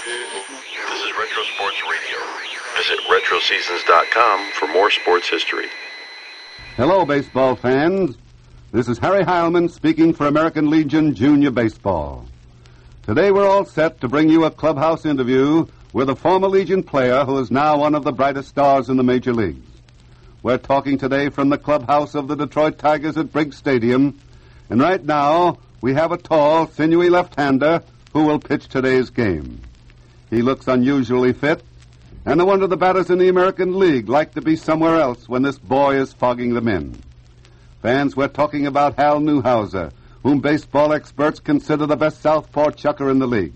This is Retro Sports Radio. Visit RetroSeasons.com for more sports history. Hello, baseball fans. This is Harry Heilman speaking for American Legion Junior Baseball. Today we're all set to bring you a clubhouse interview with a former Legion player who is now one of the brightest stars in the major leagues. We're talking today from the clubhouse of the Detroit Tigers at Briggs Stadium, and right now we have a tall, sinewy left-hander who will pitch today's game. He looks unusually fit, and no wonder the batters in the American League like to be somewhere else when this boy is fogging them in. Fans, we're talking about Hal Newhouser, whom baseball experts consider the best southpaw chucker in the league.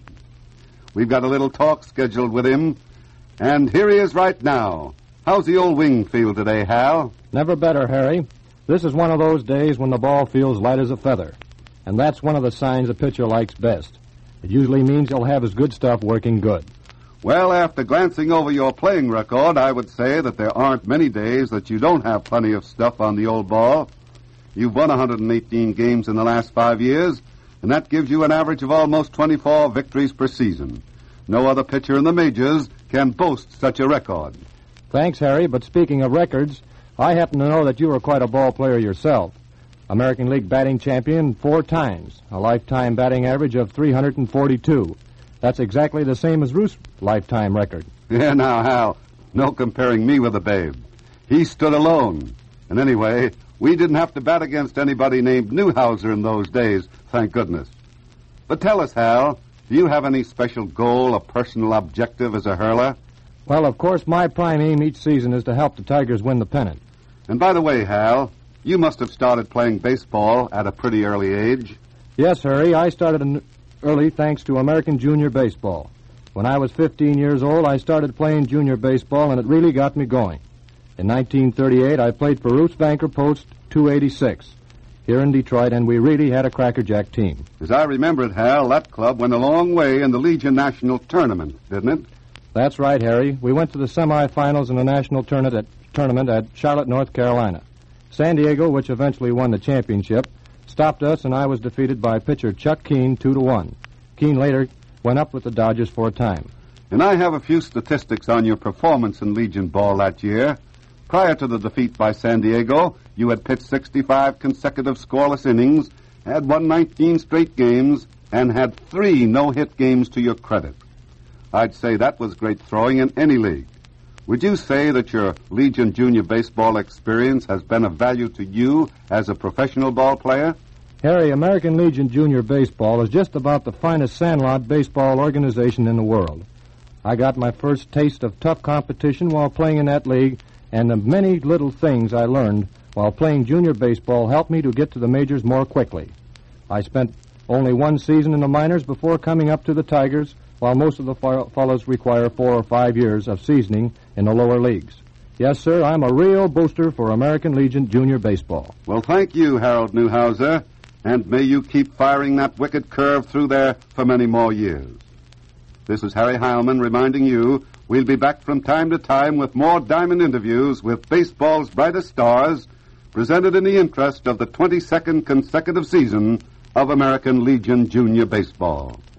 We've got a little talk scheduled with him, and here he is right now. How's the old wing feel today, Hal? Never better, Harry. This is one of those days when the ball feels light as a feather, and that's one of the signs a pitcher likes best. It usually means he'll have his good stuff working good. Well, after glancing over your playing record, I would say that there aren't many days that you don't have plenty of stuff on the old ball. You've won 118 games in the last 5 years, and that gives you an average of almost 24 victories per season. No other pitcher in the majors can boast such a record. Thanks, Harry, but speaking of records, I happen to know that you were quite a ball player yourself. American League batting champion 4 times, a lifetime batting average of 342. That's exactly the same as Ruth's lifetime record. Yeah, now, Hal, no comparing me with the babe. He stood alone. And anyway, we didn't have to bat against anybody named Newhouser in those days, thank goodness. But tell us, Hal, do you have any special goal, a personal objective as a hurler? Well, of course, my prime aim each season is to help the Tigers win the pennant. And by the way, Hal, you must have started playing baseball at a pretty early age. Yes, Harry, I started early thanks to American Junior Baseball. When I was 15 years old, I started playing junior baseball, and it really got me going. In 1938, I played for Ruth's Banker Post 286 here in Detroit, and we really had a crackerjack team. As I remember it, Hal, that club went a long way in the Legion National Tournament, didn't it? That's right, Harry. We went to the semifinals in the national tournament at Charlotte, North Carolina. San Diego, which eventually won the championship, stopped us, and I was defeated by pitcher Chuck Keene 2-1. Keene later went up with the Dodgers for a time. And I have a few statistics on your performance in Legion ball that year. Prior to the defeat by San Diego, you had pitched 65 consecutive scoreless innings, had won 19 straight games, and had 3 no-hit games to your credit. I'd say that was great throwing in any league. Would you say that your Legion Junior Baseball experience has been of value to you as a professional ball player? Harry, American Legion Junior Baseball is just about the finest sandlot baseball organization in the world. I got my first taste of tough competition while playing in that league, and the many little things I learned while playing junior baseball helped me to get to the majors more quickly. I spent only 1 season in the minors before coming up to the Tigers, while most of the fellows require 4 or 5 years of seasoning in the lower leagues. Yes, sir, I'm a real booster for American Legion Junior Baseball. Well, thank you, Harold Newhouser, and may you keep firing that wicked curve through there for many more years. This is Harry Heilman reminding you we'll be back from time to time with more diamond interviews with baseball's brightest stars, presented in the interest of the 22nd consecutive season of American Legion Junior Baseball.